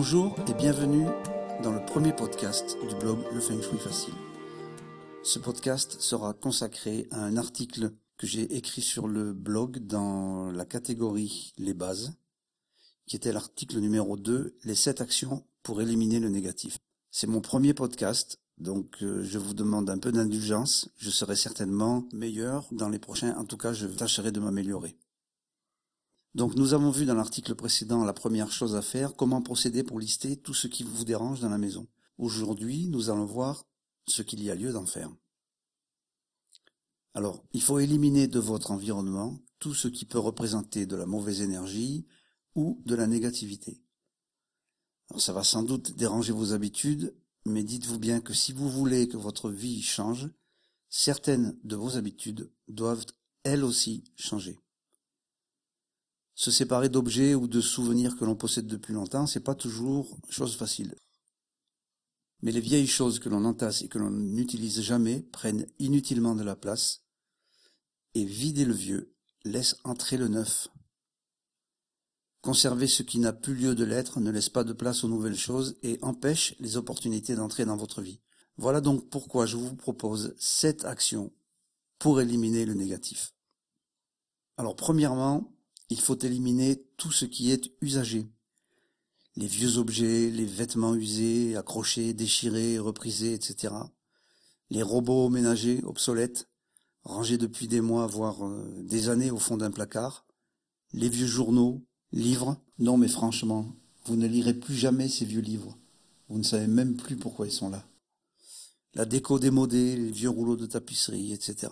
Bonjour et bienvenue dans le premier podcast du blog Le Feng Shui Facile. Ce podcast sera consacré à un article que j'ai écrit sur le blog dans la catégorie Les bases, qui était l'article numéro 2, les 7 actions pour éliminer le négatif. C'est mon premier podcast, donc je vous demande un peu d'indulgence. Je serai certainement meilleur dans les prochains, en tout cas je tâcherai de m'améliorer. Donc nous avons vu dans l'article précédent la première chose à faire, comment procéder pour lister tout ce qui vous dérange dans la maison. Aujourd'hui, nous allons voir ce qu'il y a lieu d'en faire. Alors, il faut éliminer de votre environnement tout ce qui peut représenter de la mauvaise énergie ou de la négativité. Alors ça va sans doute déranger vos habitudes, mais dites-vous bien que si vous voulez que votre vie change, certaines de vos habitudes doivent elles aussi changer. Se séparer d'objets ou de souvenirs que l'on possède depuis longtemps, c'est pas toujours chose facile. Mais les vieilles choses que l'on entasse et que l'on n'utilise jamais prennent inutilement de la place, et vider le vieux laisse entrer le neuf. Conserver ce qui n'a plus lieu de l'être ne laisse pas de place aux nouvelles choses et empêche les opportunités d'entrer dans votre vie. Voilà donc pourquoi je vous propose 7 actions pour éliminer le négatif. Alors premièrement, il faut éliminer tout ce qui est usagé. Les vieux objets, les vêtements usés, accrochés, déchirés, reprisés, etc. Les robots ménagers, obsolètes, rangés depuis des mois, voire des années au fond d'un placard. Les vieux journaux, livres. Non mais franchement, vous ne lirez plus jamais ces vieux livres. Vous ne savez même plus pourquoi ils sont là. La déco démodée, les vieux rouleaux de tapisserie, etc.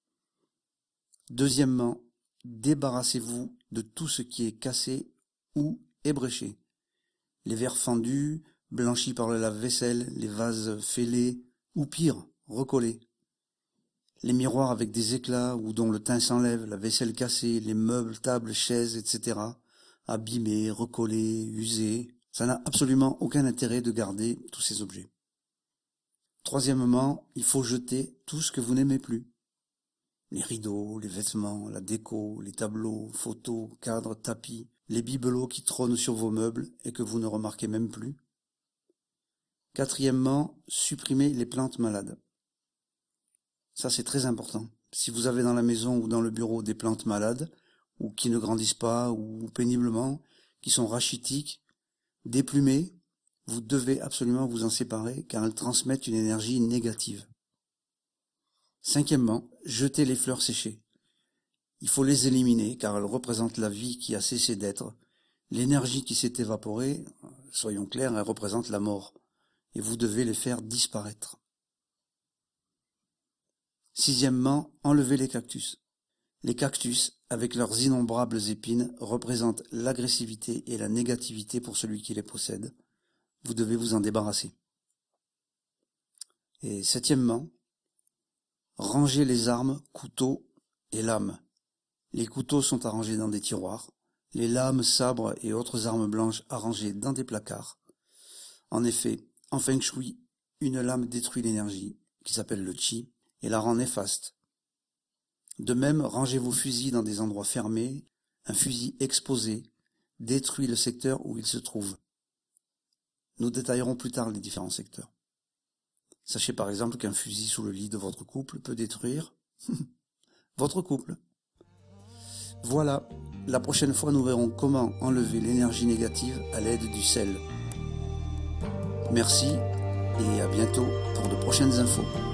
Deuxièmement, débarrassez-vous de tout ce qui est cassé ou ébréché. Les verres fendus, blanchis par le lave-vaisselle, les vases fêlés, ou pire, recollés. Les miroirs avec des éclats ou dont le teint s'enlève, la vaisselle cassée, les meubles, tables, chaises, etc. abîmés, recollés, usés. Ça n'a absolument aucun intérêt de garder tous ces objets. Troisièmement, il faut jeter tout ce que vous n'aimez plus. Les rideaux, les vêtements, la déco, les tableaux, photos, cadres, tapis, les bibelots qui trônent sur vos meubles et que vous ne remarquez même plus. Quatrièmement, supprimez les plantes malades. Ça, c'est très important. Si vous avez dans la maison ou dans le bureau des plantes malades, ou qui ne grandissent pas, ou péniblement, qui sont rachitiques, déplumées, vous devez absolument vous en séparer car elles transmettent une énergie négative. Cinquièmement, jetez les fleurs séchées. Il faut les éliminer car elles représentent la vie qui a cessé d'être. L'énergie qui s'est évaporée, soyons clairs, elle représente la mort. Et vous devez les faire disparaître. Sixièmement, enlevez les cactus. Les cactus, avec leurs innombrables épines, représentent l'agressivité et la négativité pour celui qui les possède. Vous devez vous en débarrasser. Et septièmement, rangez les armes, couteaux et lames. Les couteaux sont arrangés dans des tiroirs, les lames, sabres et autres armes blanches arrangées dans des placards. En effet, en Feng Shui, une lame détruit l'énergie, qui s'appelle le Qi, et la rend néfaste. De même, rangez vos fusils dans des endroits fermés. Un fusil exposé détruit le secteur où il se trouve. Nous détaillerons plus tard les différents secteurs. Sachez par exemple qu'un fusil sous le lit de votre couple peut détruire votre couple. Voilà, la prochaine fois nous verrons comment enlever l'énergie négative à l'aide du sel. Merci et à bientôt pour de prochaines infos.